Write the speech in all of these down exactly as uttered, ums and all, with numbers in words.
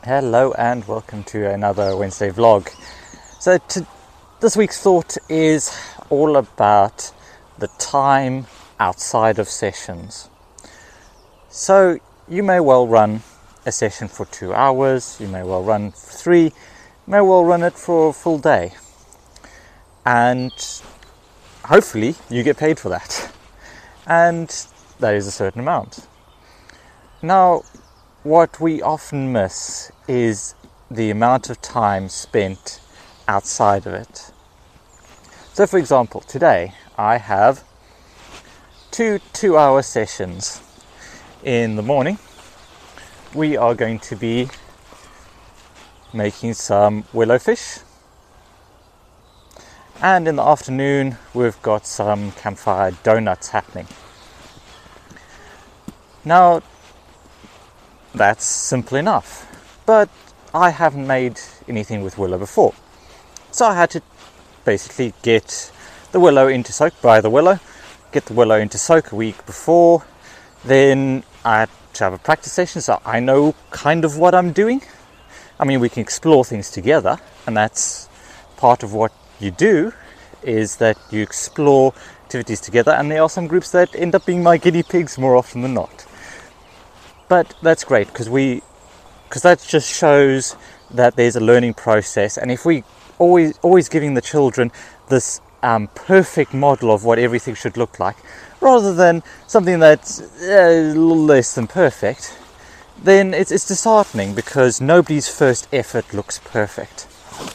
Hello and welcome to another Wednesday vlog. So to, this week's thought is all about the time outside of sessions. So you may well run a session for two hours, you may well run for three, you may well run it for a full day. And hopefully you get paid for that. And that is a certain amount. Now, what we often miss is the amount of time spent outside of it. So for example, today I have two two-hour sessions. In the morning, we are going to be making some willow fish. And in the afternoon, we've got some campfire donuts happening. Now, that's simple enough, but I haven't made anything with willow before. So I had to basically get the willow into soak, buy the willow, get the willow into soak a week before, then I had to have a practice session so I know kind of what I'm doing. I mean, we can explore things together, and that's part of what you do, is that you explore activities together, and there are some groups that end up being my guinea pigs more often than not. But that's great because we, because that just shows that there's a learning process. And if we always always giving the children this um, perfect model of what everything should look like, rather than something that's uh, a little less than perfect, then it's it's disheartening because nobody's first effort looks perfect.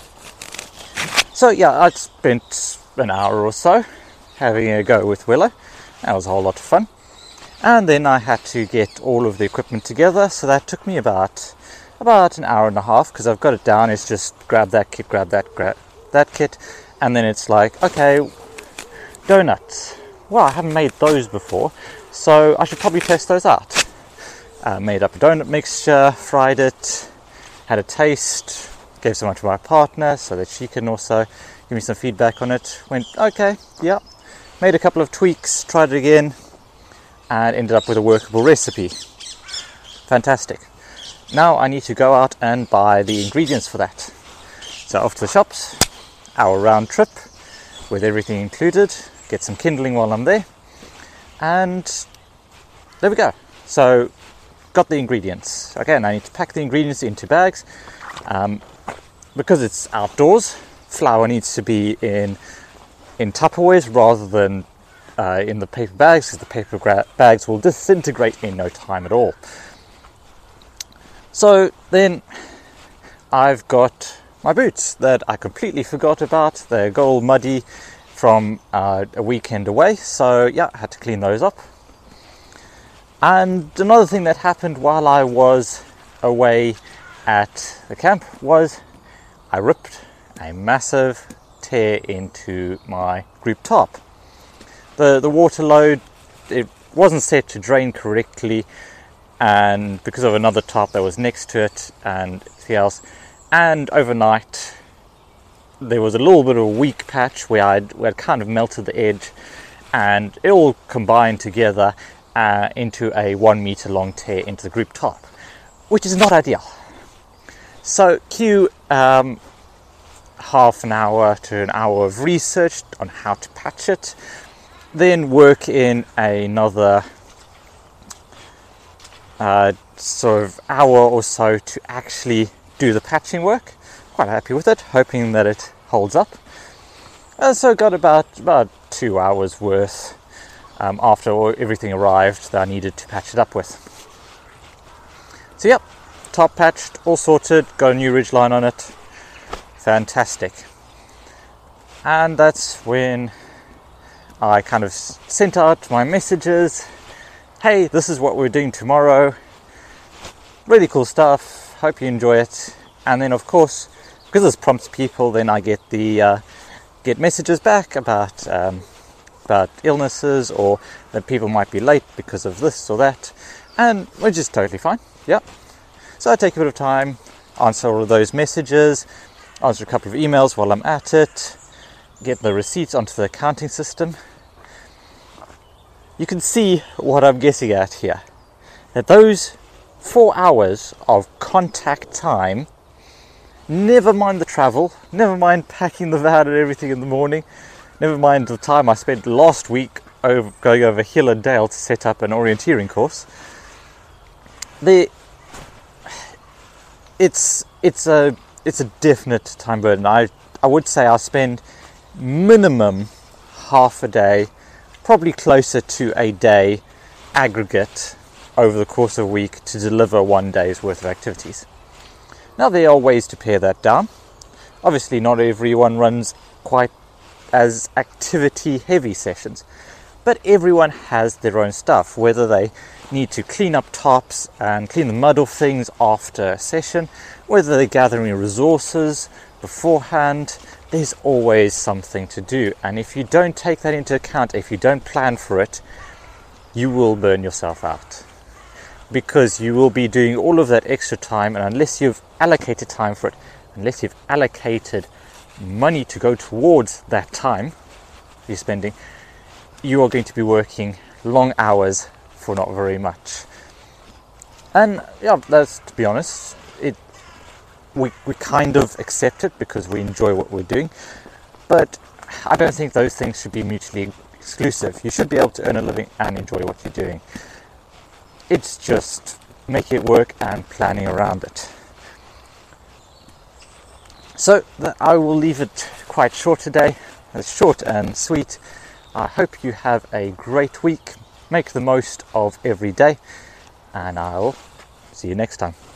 So yeah, I spent an hour or so having a go with Willow. That was a whole lot of fun. And then I had to get all of the equipment together, so that took me about about an hour and a half, because I've got it down. It's just grab that kit, grab that, grab that kit, and then it's like, okay, donuts. Well, I haven't made those before, so I should probably test those out. Uh, made up a donut mixture, fried it, had a taste, gave some to my partner so that she can also give me some feedback on it. Went, okay, yeah. Made a couple of tweaks, tried it again, and ended up with a workable recipe. Fantastic. Now I need to go out and buy the ingredients for that. So off to the shops, our round trip with everything included, get some kindling while I'm there, and there we go. So got the ingredients. Okay, and I need to pack the ingredients into bags. Um, because it's outdoors, flour needs to be in in Tupperwares rather than Uh, in the paper bags, because the paper gra- bags will disintegrate in no time at all. So then I've got my boots that I completely forgot about. They got all muddy from uh, a weekend away, so yeah, I had to clean those up. And another thing that happened while I was away at the camp was I ripped a massive tear into my group top. The the water load, it wasn't set to drain correctly, and because of another top that was next to it and everything else, and overnight there was a little bit of a weak patch where I'd, where I'd kind of melted the edge, and it all combined together uh, into a one meter long tear into the group top, which is not ideal. So cue um, half an hour to an hour of research on how to patch it. Then work in another uh, sort of hour or so to actually do the patching work. Quite happy with it, hoping that it holds up. Uh, so got about about two hours worth um, after everything arrived that I needed to patch it up with. So yep, top patched, all sorted, got a new ridgeline on it. Fantastic. And that's when I kind of sent out my messages. Hey, this is what we're doing tomorrow. Really cool stuff. Hope you enjoy it. And then, of course, because this prompts people, then I get the uh, get messages back about um, about illnesses, or that people might be late because of this or that, and which is totally fine. Yeah. So I take a bit of time, answer all of those messages, answer a couple of emails while I'm at it, get the receipts onto the accounting system. You can see what I'm getting at here. That those four hours of contact time. Never mind the travel, never mind packing the van and everything in the morning, never mind the time I spent last week over, going over hill and dale to set up an orienteering course. The it's it's a it's a definite time burden. I I would say I spend minimum half a day, probably closer to a day aggregate over the course of a week to deliver one day's worth of activities. Now there are ways to pare that down. Obviously not everyone runs quite as activity heavy sessions, but everyone has their own stuff, whether they need to clean up tops and clean the mud off things after a session, whether they're gathering resources beforehand. There's always something to do, and if you don't take that into account, if you don't plan for it, you will burn yourself out, because you will be doing all of that extra time, and unless you've allocated time for it, unless you've allocated money to go towards that time you're spending, you are going to be working long hours for not very much. And yeah, that's, to be honest, it we we kind of accept it because we enjoy what we're doing, but I don't think those things should be mutually exclusive. You should be able to earn a living and enjoy what you're doing. It's just making it work and planning around it. So I will leave it quite short today. It's short and sweet. I hope you have a great week. Make the most of every day, and I'll see you next time.